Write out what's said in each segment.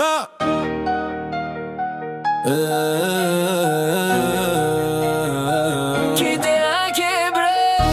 Yeah. Que tem a quebrar.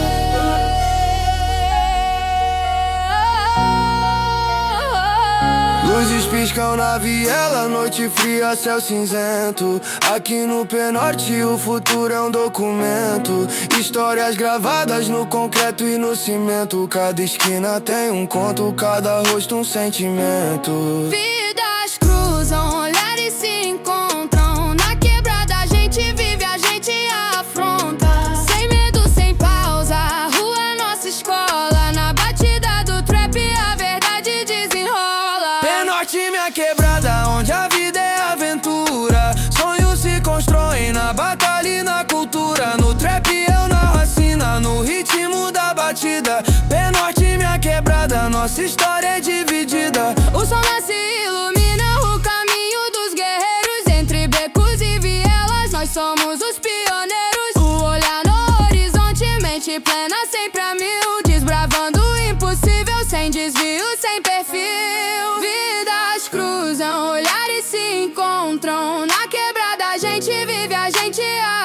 Luzes piscam na viela, noite fria, céu cinzento. Aqui no Penorte o futuro é um documento. Histórias gravadas no concreto e no cimento. Cada esquina tem um conto, cada rosto um sentimento. Vidas cruzam, olhares se encontram. Na quebrada a gente vive, a gente afronta. Sem medo, sem pausa, a rua é nossa escola. Na batida do trap a verdade desenrola. Penorte, minha quebrada, onde a vida é aventura. Sonhos se constroem na batalha e na cultura. No trap eu narro a sina, no ritmo da batida. Penorte, minha quebrada, nossa história é dividida. O sol nasce e ilumina o caminho dos guerreiros. Entre becos e vielas nós somos os pioneiros. O olhar no horizonte, mente plena sempre a mil. Desbravando o impossível, sem desvio, sem perfil. Vidas cruzam, olhares se encontram. Na quebrada a gente vive, a gente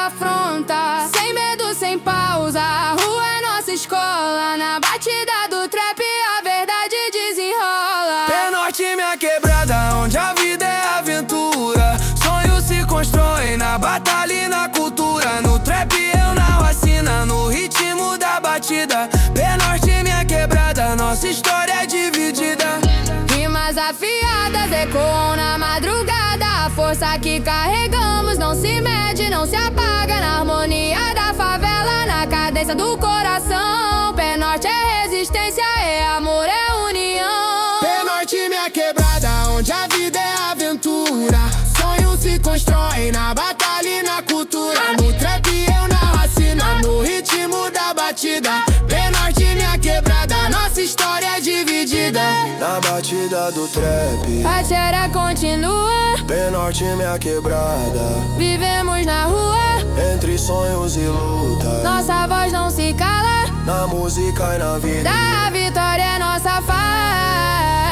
afronta. Sem medo, sem pausa, a rua é nossa escola. Na batida do trap a verdade desenrola. Penorte, minha quebrada, onde a vida é aventura. Sonhos se constroem na batalha e na cultura. No trap eu narro a sina, no ritmo da batida. Penorte, minha quebrada, nossa história é dividida. Rimas afiadas ecoam na madrugada. A força que carregamos não se mede, não se apaga. Na harmonia da favela, na cadência do coração. Penorte é resistência, é amor, é união. Penorte, minha quebrada, onde a vida é aventura. Sonhos se constroem na batalha e na cultura. No trap eu narro a sina, no ritmo da batida. Penorte, minha quebrada, nossa história é dividida. Na batida do trap A série continua, Penorte, minha quebrada. vivemos na rua. Entre sonhos e luta, Nossa voz não se cala, na música e na vida. da vitória é nossa faz.